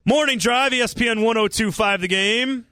Morning Drive, ESPN 102.5 The Game.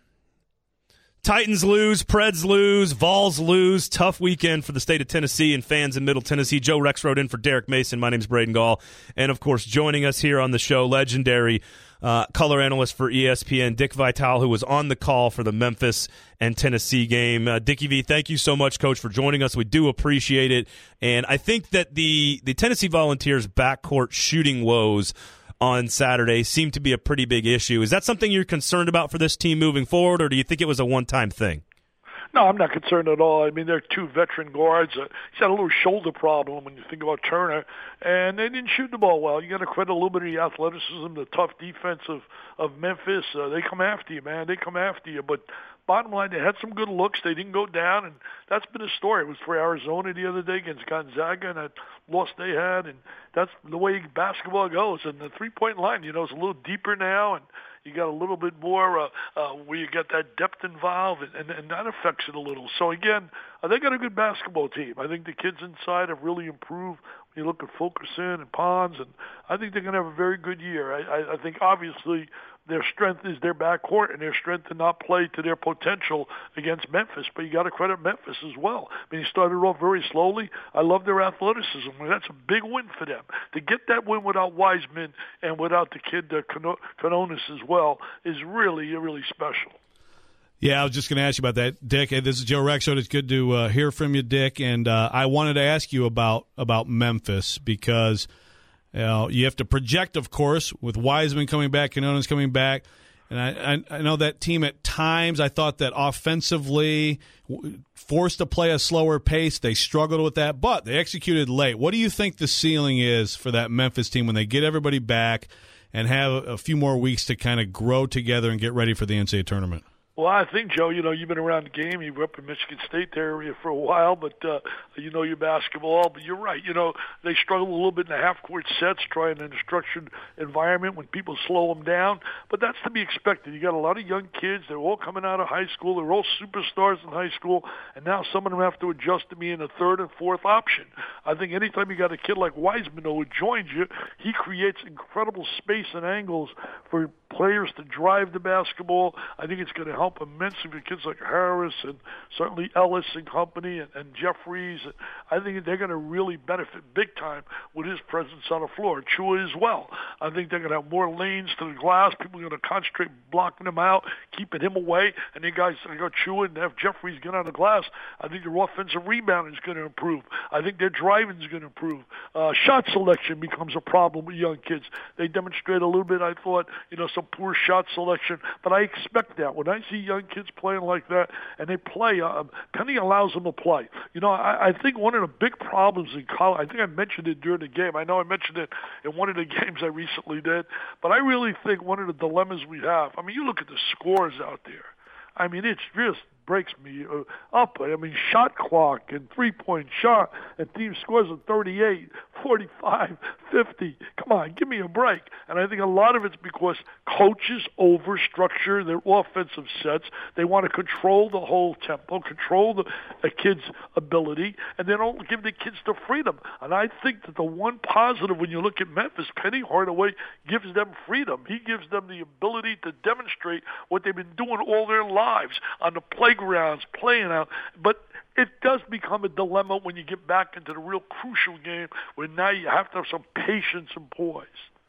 Titans lose, Preds lose, Vols lose. Tough weekend for the state of Tennessee and fans in Middle Tennessee. Joe Rexrode in for Derek Mason. My name's Braden Gall. And, of course, joining us here on the show, legendary color analyst for ESPN, Dick Vitale, who was on the call for the Memphis and Tennessee game. Dickie V, thank you so much, Coach, for joining us. We do appreciate it. And I think that the Tennessee Volunteers' backcourt shooting woes on Saturday seemed to be a pretty big issue. Is that something you're concerned about for this team moving forward, or do you think it was a one-time thing? No, I'm not concerned at all. I mean, they're two veteran guards. He's had a little shoulder problem when you think about Turner, and they didn't shoot the ball well. You got to credit a little bit of the athleticism, the tough defense of Memphis. They come after you, man. They come after you. But bottom line, they had some good looks. They didn't go down, and that's been a story. It was for Arizona the other day against Gonzaga, and that loss they had, and that's the way basketball goes. And the three-point line, is a little deeper now, and you got a little bit more where you got that depth involved, and that affects it a little. So, again, they got a good basketball team. I think the kids inside have really improved when you look at Fulkerson and Pons, and I think they're going to have a very good year. I think, obviously, their strength is their backcourt and their strength to not play to their potential against Memphis. But you got to credit Memphis as well. I mean, he started off very slowly. I love their athleticism. That's a big win for them. To get that win without Wiseman and without the kid Canonis as well is really, really special. Yeah, I was just going to ask you about that, Dick. Hey, this is Joe Rexrode. It's good to hear from you, Dick. And I wanted to ask you about Memphis because you have to project, of course, with Wiseman coming back, Canonis coming back. And I know that team at times, I thought that offensively, forced to play a slower pace, they struggled with that, but they executed late. What do you think the ceiling is for that Memphis team when they get everybody back and have a few more weeks to kind of grow together and get ready for the NCAA tournament? Well, I think, Joe, you've been around the game. You were up in Michigan State area for a while, but you know your basketball. But you're right. They struggle a little bit in the half-court sets, trying in a structured environment when people slow them down. But that's to be expected. You got a lot of young kids. They're all coming out of high school. They're all superstars in high school, and now some of them have to adjust to being a third and fourth option. I think anytime you got a kid like Wiseman who joins you, he creates incredible space and angles for players to drive the basketball. I think it's going to help immensely for kids like Harris and certainly Ellis and company and Jeffries. I think they're going to really benefit big time with his presence on the floor. Chua as well. I think they're going to have more lanes to the glass. People are going to concentrate blocking him out, keeping him away. And then guys like Chua and have Jeffries get on the glass. I think their offensive rebound is going to improve. I think their driving is going to improve. Shot selection becomes a problem with young kids. They demonstrate a little bit, I thought, some poor shot selection, but I expect that. When I see young kids playing like that, and they play, Penny allows them to play. I think one of the big problems in college, I think I mentioned it during the game. I know I mentioned it in one of the games I recently did, but I really think one of the dilemmas we have, you look at the scores out there. It's just breaks me up. Shot clock and three-point shot, and team scores of 38, 45, 50. Come on, give me a break. And I think a lot of it's because coaches overstructure their offensive sets. They want to control the whole tempo, control the kid's ability, and they don't give the kids the freedom. And I think that the one positive when you look at Memphis, Penny Hardaway gives them freedom. He gives them the ability to demonstrate what they've been doing all their lives on the playgrounds, playing out. But it does become a dilemma when you get back into the real crucial game where now you have to have some patience and poise.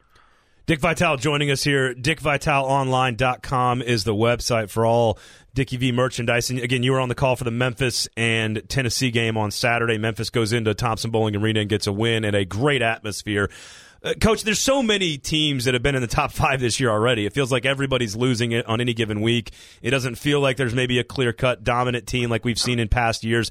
Dick Vitale joining us here. DickVitaleOnline.com is the website for all Dickie V merchandise. And again, you were on the call for the Memphis and Tennessee game on Saturday. Memphis goes into Thompson-Boling Arena and gets a win and a great atmosphere. Coach, there's so many teams that have been in the top 5 this year already. It feels like everybody's losing it on any given week. It doesn't feel like there's maybe a clear-cut dominant team like we've seen in past years.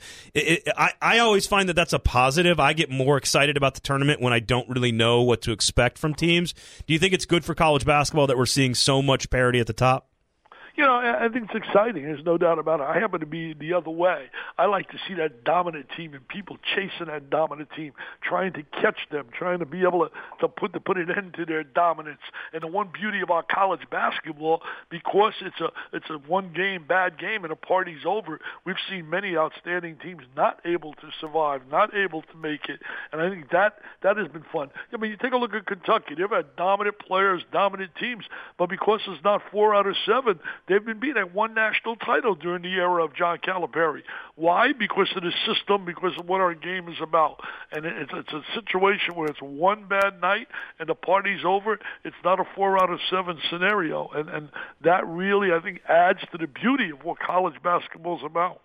I always find that that's a positive. I get more excited about the tournament when I don't really know what to expect from teams. Do you think it's good for college basketball that we're seeing so much parity at the top? You know, I think it's exciting. There's no doubt about it. I happen to be the other way. I like to see that dominant team and people chasing that dominant team, trying to catch them, trying to be able to put an end to their dominance. And the one beauty about college basketball, because it's a one-game bad game and a party's over, we've seen many outstanding teams not able to survive, not able to make it. And I think that has been fun. I mean, you take a look at Kentucky. They've had dominant players, dominant teams, but because it's not 4 out of 7, they've been beaten at one national title during the era of John Calipari. Why? Because of the system, because of what our game is about. And it's a situation where it's one bad night and the party's over. It's not a 4 out of 7 scenario. And that really, I think, adds to the beauty of what college basketball is about.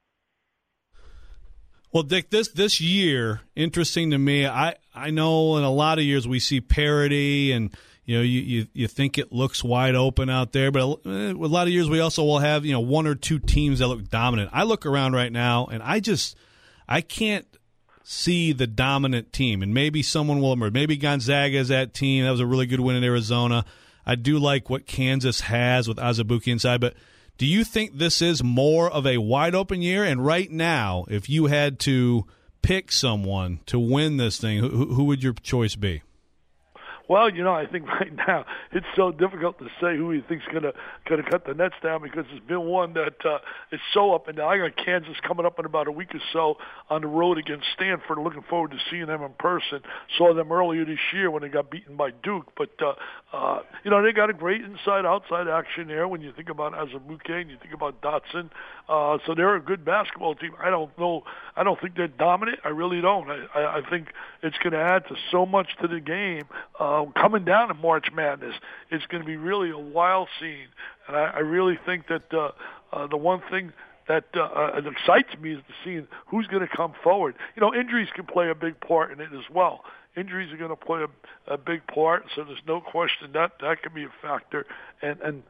Well, Dick, this year, interesting to me. I know in a lot of years we see parity, and you think it looks wide open out there, but a lot of years we also will have 1 or 2 teams that look dominant. I look around right now, and I can't see the dominant team, and maybe someone will emerge. Maybe Gonzaga is that team. That was a really good win in Arizona. I do like what Kansas has with Azubuike inside, but do you think this is more of a wide-open year? And right now, if you had to pick someone to win this thing, who would your choice be? Well, I think right now it's so difficult to say who he thinks going to cut the nets down, because it's been one that is so up and down. I got Kansas coming up in about a week or so on the road against Stanford. Looking forward to seeing them in person. Saw them earlier this year when they got beaten by Duke. But, they got a great inside-outside action there when you think about Azubuike and you think about Dotson. So they're a good basketball team. I don't know. I don't think they're dominant. I really don't. I think it's going to add to so much to the game. Coming down to March Madness, it's going to be really a wild scene. And I really think that the one thing that excites me is to see who's going to come forward. Injuries can play a big part in it as well. Injuries are going to play a big part, so there's no question that can be a factor. And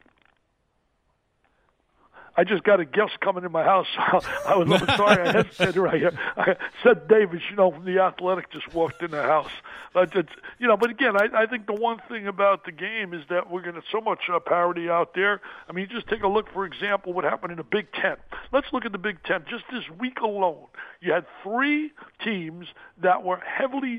I just got a guest coming in my house. I was a little sorry. I hesitated right here. I said Davis, from The Athletic, just walked in the house. But again, I think the one thing about the game is that we're going to so much parity out there. I mean, just take a look, for example, what happened in the Big Ten. Let's look at the Big Ten. Just this week alone, you had 3 teams that were heavily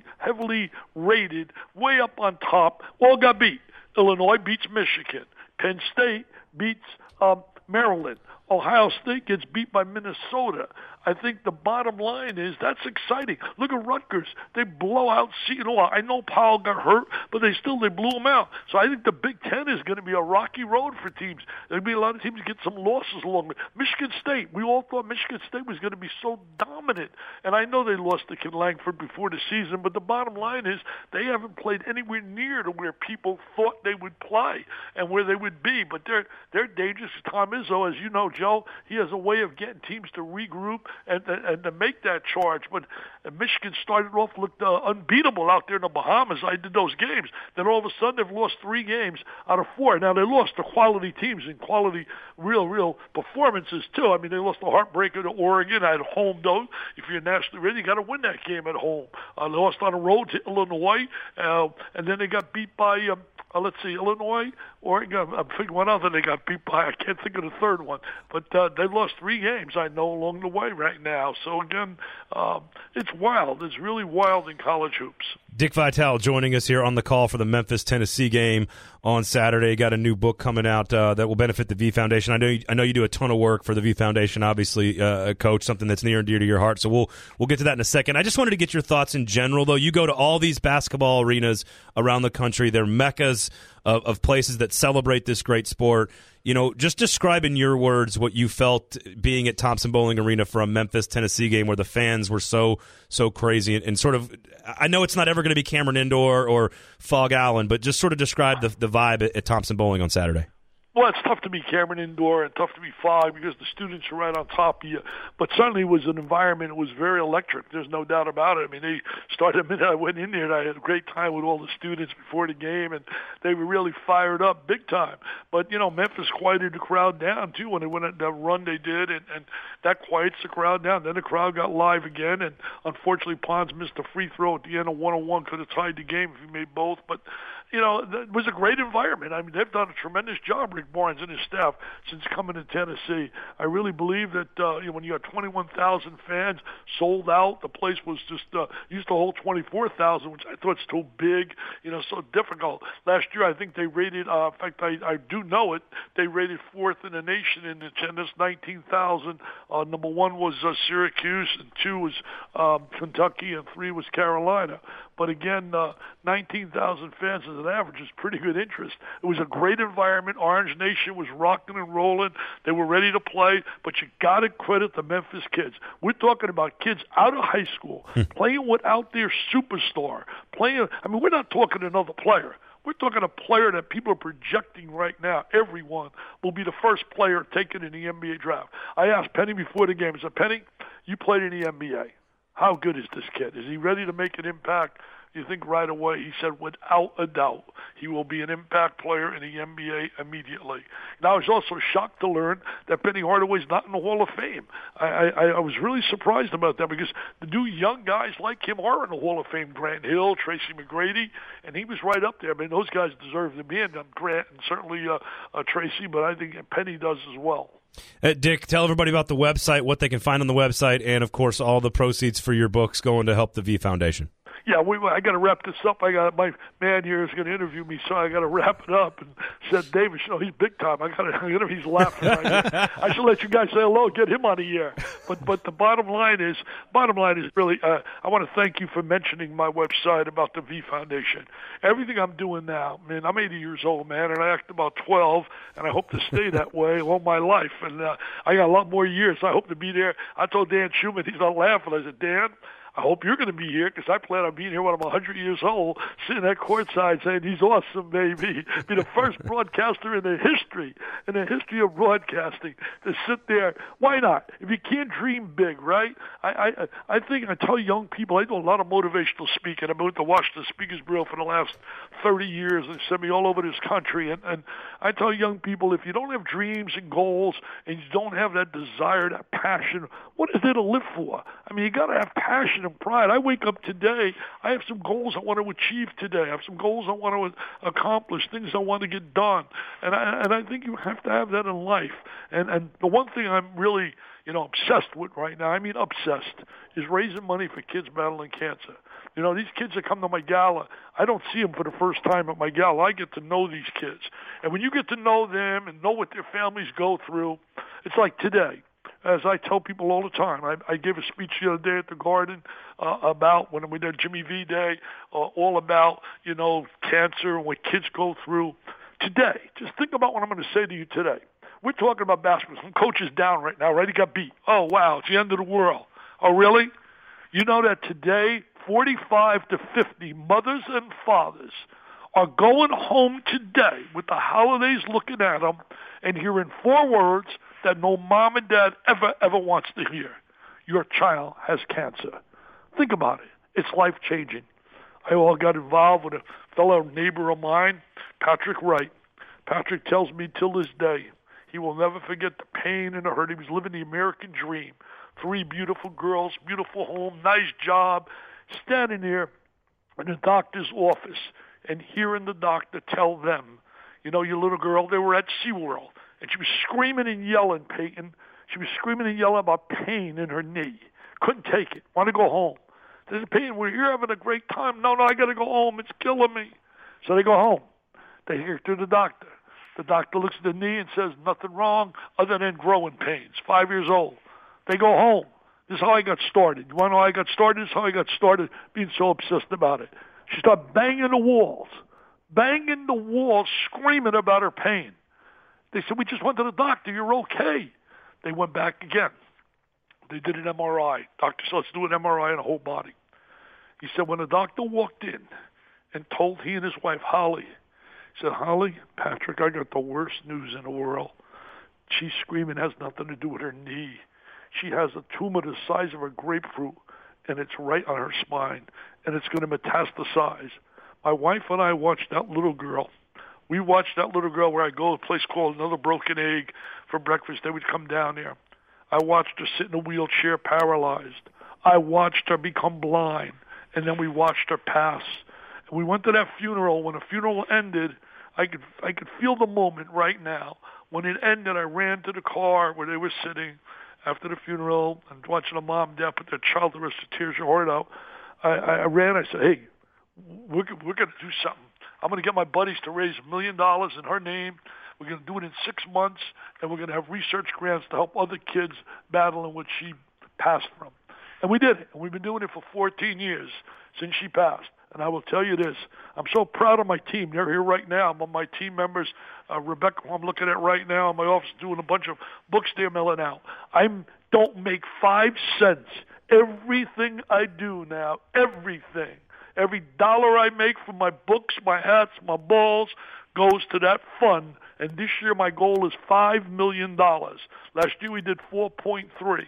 rated, way up on top, all got beat. Illinois beats Michigan. Penn State beats Maryland. Ohio State gets beat by Minnesota. I think the bottom line is that's exciting. Look at Rutgers. They blow out Seton. I know Powell got hurt, but they blew him out. So I think the Big Ten is going to be a rocky road for teams. There'll be a lot of teams get some losses along with Michigan State. We all thought Michigan State was going to be so dominant, and I know they lost to Ken Langford before the season, but the bottom line is they haven't played anywhere near to where people thought they would play and where they would be. But they're dangerous. Tom Izzo, as you know, Joe, he has a way of getting teams to regroup and to make that charge. But Michigan started off, looked unbeatable out there in the Bahamas. I did those games. Then all of a sudden they've lost 3 games out of 4. Now they lost to quality teams and quality real performances too. I mean, they lost the heartbreaker to Oregon at home, though. If you're nationally ready, you got to win that game at home. They lost on the road to Illinois, and then they got beat by Illinois, Oregon. I'm thinking one other they got beat by. I can't think of the third one. But they lost 3 games, I know, along the way right now. So, again, it's wild. It's really wild in college hoops. Dick Vitale joining us here on the call for the Memphis-Tennessee game on Saturday. Got a new book coming out that will benefit the V Foundation. I know you do a ton of work for the V Foundation, obviously, Coach, something that's near and dear to your heart. So we'll get to that in a second. I just wanted to get your thoughts in general, though. You go to all these basketball arenas around the country. They're meccas of places that celebrate this great sport. Just describe in your words what you felt being at Thompson-Boling Arena for a Memphis-Tennessee game where the fans were so crazy and sort of, I know it's not ever going to be Cameron Indoor or Fog Allen, but just sort of describe the vibe at Thompson-Boling on Saturday. Well, it's tough to be Cameron Indoor and tough to be Fog because the students are right on top of you. But certainly it was an environment. It was very electric. There's no doubt about it. I mean, they started the minute I went in there, and I had a great time with all the students before the game, and they were really fired up big time. But, Memphis quieted the crowd down, too, when they went on that run they did, and that quiets the crowd down. Then the crowd got live again, and unfortunately Pons missed a free throw at the end of 1-on-1. Could have tied the game if he made both. But it was a great environment. I mean, they've done a tremendous job, Rick Barnes and his staff, since coming to Tennessee. I really believe that when you had 21,000 fans sold out, the place was just used to hold 24,000, which I thought still big, so difficult. Last year, I think they rated, in fact, I do know it, they rated fourth in the nation in attendance, 19,000. Number one was Syracuse, and two was Kentucky, and three was Carolina. But again, 19,000 fans as an average is pretty good interest. It was a great environment. Orange Nation was rocking and rolling. They were ready to play, but you got to credit the Memphis kids. We're talking about kids out of high school playing without their superstar. We're not talking another player. We're talking a player that people are projecting right now. Everyone will be the first player taken in the NBA draft. I asked Penny before the game. I said, Penny, you played in the NBA. How good is this kid? Is he ready to make an impact? You think right away? He said, without a doubt, he will be an impact player in the NBA immediately. Now, I was also shocked to learn that Penny Hardaway's not in the Hall of Fame. I was really surprised about that because the new young guys like him are in the Hall of Fame. Grant Hill, Tracy McGrady, and he was right up there. I mean, those guys deserve to be in. Grant and certainly Tracy, but I think Penny does as well. Dick, tell everybody about the website, what they can find on the website, and, of course, all the proceeds for your books going to help the V Foundation. Yeah, I got to wrap this up. My man here is going to interview me, so I got to wrap it up. And said, David, he's big time. He's laughing right now. I should let you guys say hello, get him on the air. But the bottom line is really, I want to thank you for mentioning my website about the V Foundation. Everything I'm doing now, man, I'm 80 years old, man, and I act about 12, and I hope to stay that way all my life. And I got a lot more years. I hope to be there. I told Dan Schumann, he's not laughing. I said, Dan, I hope you're going to be here because I plan on being here when I'm 100 years old, sitting at courtside saying, he's awesome, baby. Be the first broadcaster in the history of broadcasting to sit there. Why not? If you can't dream big, right? I think I tell young people, I do a lot of motivational speaking. I've been with the Washington Speakers Bureau for the last 30 years. They send me all over this country. And I tell young people, if you don't have dreams and goals and you don't have that desire, that passion, what is there to live for? I mean, you got to have passion and pride. I wake up today, I have some goals I want to achieve today. I have some goals I want to accomplish, things I want to get done. And I think you have to have that in life. And the one thing I'm really, obsessed with right now, obsessed, is raising money for kids battling cancer. These kids that come to my gala, I don't see them for the first time at my gala. I get to know these kids. And when you get to know them and know what their families go through, it's like today. As I tell people all the time, I gave a speech the other day at the Garden about when we did Jimmy V Day, all about, cancer and what kids go through. Today, just think about what I'm going to say to you today. We're talking about basketball. Some coach is down right now, right? He got beat. Oh, wow, it's the end of the world. Oh, really? You know that today, 45 to 50 mothers and fathers are going home today with the holidays looking at them and hearing 4 words that no mom and dad ever wants to hear. Your child has cancer. Think about it. It's life-changing. I all got involved with a fellow neighbor of mine, Patrick Wright. Patrick tells me till this day he will never forget the pain and the hurt. He was living the American dream. 3 beautiful girls, beautiful home, nice job, standing there in the doctor's office and hearing the doctor tell them, your little girl, they were at SeaWorld. And she was screaming and yelling, Peyton. She was screaming and yelling about pain in her knee. Couldn't take it. Want to go home. They said, Peyton, we're here having a great time. No, I got to go home. It's killing me. So they go home. They hear to the doctor. The doctor looks at the knee and says, nothing wrong other than growing pains. 5 years old. They go home. This is how I got started. You want to know how I got started? This is how I got started being so obsessed about it. She started banging the walls, screaming about her pain. They said, we just went to the doctor. You're okay. They went back again. They did an MRI. Doctor said, let's do an MRI on the whole body. He said, when the doctor walked in and told he and his wife, Holly, he said, Holly, Patrick, I got the worst news in the world. She's screaming. It has nothing to do with her knee. She has a tumor the size of a grapefruit, and it's right on her spine, and it's going to metastasize. My wife and I watched that little girl. We watched that little girl where I go to a place called Another Broken Egg for breakfast. They would come down there. I watched her sit in a wheelchair paralyzed. I watched her become blind, and then we watched her pass. And we went to that funeral. When the funeral ended, I could feel the moment right now. When it ended, I ran to the car where they were sitting after the funeral and watching the mom and dad put their child to rest, the tears your heart out. I ran. I said, hey, we're going to do something. I'm going to get my buddies to raise $1 million in her name. We're going to do it in 6 months, and we're going to have research grants to help other kids battling what she passed from. And we did it. And we've been doing it for 14 years since she passed. And I will tell you this, I'm so proud of my team. They're here right now. I'm on my team members, Rebecca, who I'm looking at right now in my office doing a bunch of books they're mailing out. I don't make 5 cents. Everything I do now, everything, every dollar I make from my books, my hats, my balls, goes to that fund. And this year my goal is $5 million. Last year we did 4.3.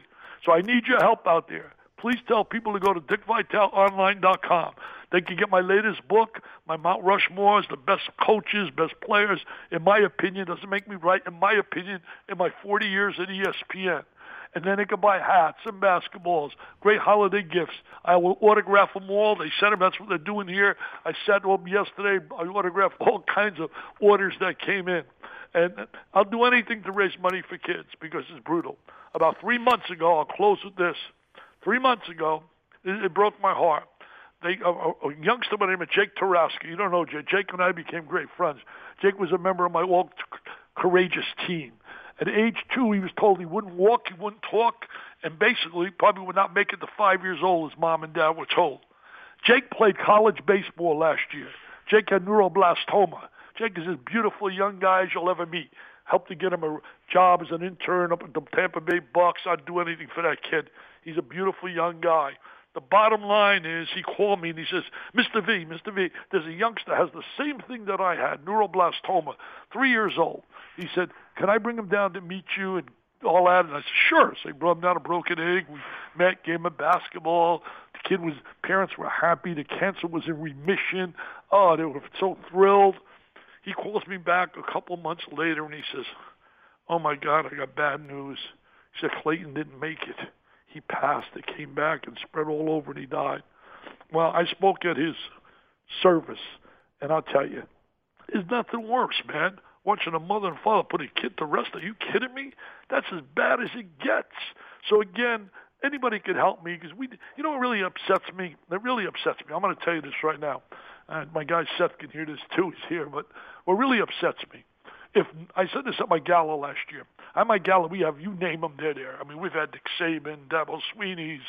So I need your help out there. Please tell people to go to DickVitaleOnline.com. They can get my latest book, my Mount Rushmores, the best coaches, best players, in my opinion. Doesn't make me right, in my opinion, in my 40 years at ESPN. And then they can buy hats and basketballs, great holiday gifts. I will autograph them all. They sent them. That's what they're doing here. I sat to them yesterday. I autographed all kinds of orders that came in. And I'll do anything to raise money for kids because it's brutal. About 3 months ago, I'll close with this. 3 months ago, it broke my heart. A youngster by the name of Jake Taraska. You don't know Jake. Jake and I became great friends. Jake was a member of my All Courageous team. At age 2, he was told he wouldn't walk, he wouldn't talk, and basically probably would not make it to 5 years old, as mom and dad were told. Jake played college baseball last year. Jake had neuroblastoma. Jake is as beautiful young guy as you'll ever meet. Helped to get him a job as an intern up at the Tampa Bay Bucks. I'd do anything for that kid. He's a beautiful young guy. The bottom line is he called me and he says, Mr. V, there's a youngster has the same thing that I had, neuroblastoma, 3 years old. He said, can I bring him down to meet you and all that? And I said, sure. So he brought him down to Broken Egg. We met, gave him a basketball. The parents were happy. The cancer was in remission. Oh, they were so thrilled. He calls me back a couple months later and he says, oh my God, I got bad news. He said, Clayton didn't make it. He passed. It came back and spread all over, and he died. Well, I spoke at his service, and I'll tell you, there's nothing worse, man. Watching a mother and father put a kid to rest. Are you kidding me? That's as bad as it gets. So, again, anybody could help me because you know what really upsets me? It really upsets me. I'm going to tell you this right now. My guy Seth can hear this, too. He's here. But what really upsets me, if I said this at my gala last year. At my gala, we have, you name them, they're there. I mean, we've had Nick Saban, Dabo Sweeney's,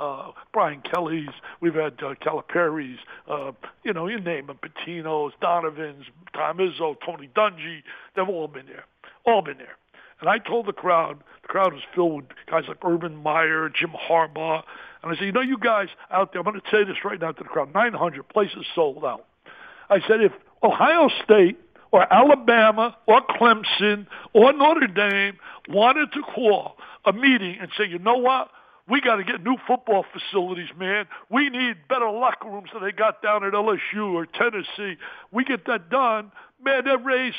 Brian Kelly's, we've had Calipari's, you name them, Patino's, Donovan's, Tom Izzo, Tony Dungy. They've all been there. All been there. And I told the crowd was filled with guys like Urban Meyer, Jim Harbaugh. And I said, you guys out there, I'm going to say this right now to the crowd, 900 places sold out. I said, if Ohio State or Alabama or Clemson or Notre Dame wanted to call a meeting and say, you know what, we got to get new football facilities, man. We need better locker rooms than they got down at LSU or Tennessee. We get that done. Man, they raised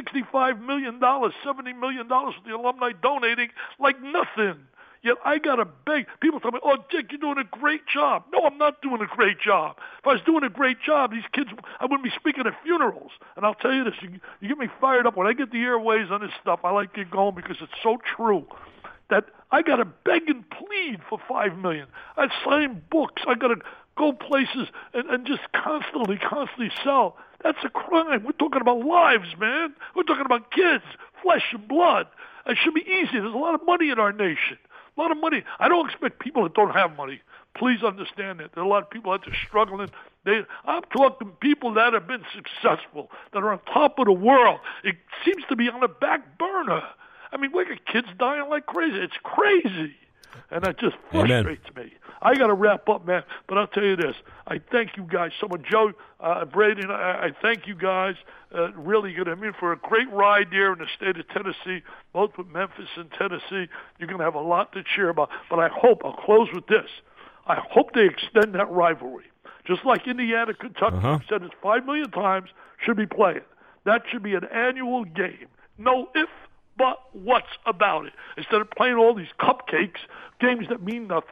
$65 million, $70 million with the alumni donating like nothing. Yet I got to beg. People tell me, oh, Dick, you're doing a great job. No, I'm not doing a great job. If I was doing a great job, these kids, I wouldn't be speaking at funerals. And I'll tell you this, you get me fired up. When I get the airways on this stuff, I like to get going because it's so true that I got to beg and plead for $5 million. I sign books. I got to go places and just constantly sell. That's a crime. We're talking about lives, man. We're talking about kids, flesh and blood. It should be easy. There's a lot of money in our nation. A lot of money. I don't expect people that don't have money. Please understand that. There are a lot of people out there struggling. I'm talking people that have been successful, that are on top of the world. It seems to be on the back burner. I mean, we got kids dying like crazy. It's crazy. And that just frustrates me. I got to wrap up, man. But I'll tell you this. I thank you guys so much. Joe, Brady, and I thank you guys. Really good. I mean, for a great ride there in the state of Tennessee, both with Memphis and Tennessee. You're going to have a lot to cheer about. But I hope, I'll close with this. I hope they extend that rivalry. Just like Indiana, Kentucky, I've said this 5 million times, should be playing. That should be an annual game. No if, but what's about it. Instead of playing all these cupcakes, games that mean nothing,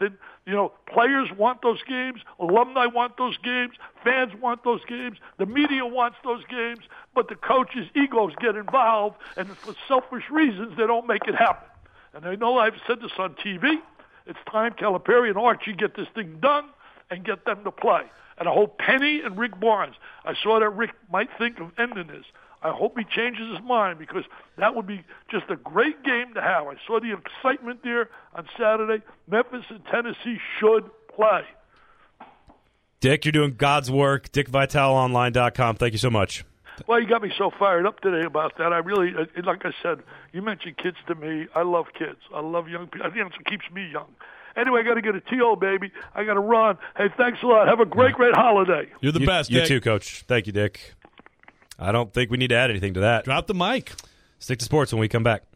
You know, players want those games, alumni want those games, fans want those games, the media wants those games, but the coaches' egos get involved, and for selfish reasons, they don't make it happen. And I know I've said this on TV. It's time Calipari and Archie get this thing done and get them to play. And I hope Penny and Rick Barnes, I saw that Rick might think of ending this. I hope he changes his mind because that would be just a great game to have. I saw the excitement there on Saturday. Memphis and Tennessee should play. Dick, you're doing God's work. DickVitaleOnline.com. Thank you so much. Well, you got me so fired up today about that. I really, like I said, you mentioned kids to me. I love kids. I love young people. I think that's what keeps me young. Anyway, I got to get a TO, baby. I got to run. Hey, thanks a lot. Have a great holiday. You're the best, You Dick. too, Coach. Thank you, Dick. I don't think we need to add anything to that. Drop the mic. Stick to sports when we come back.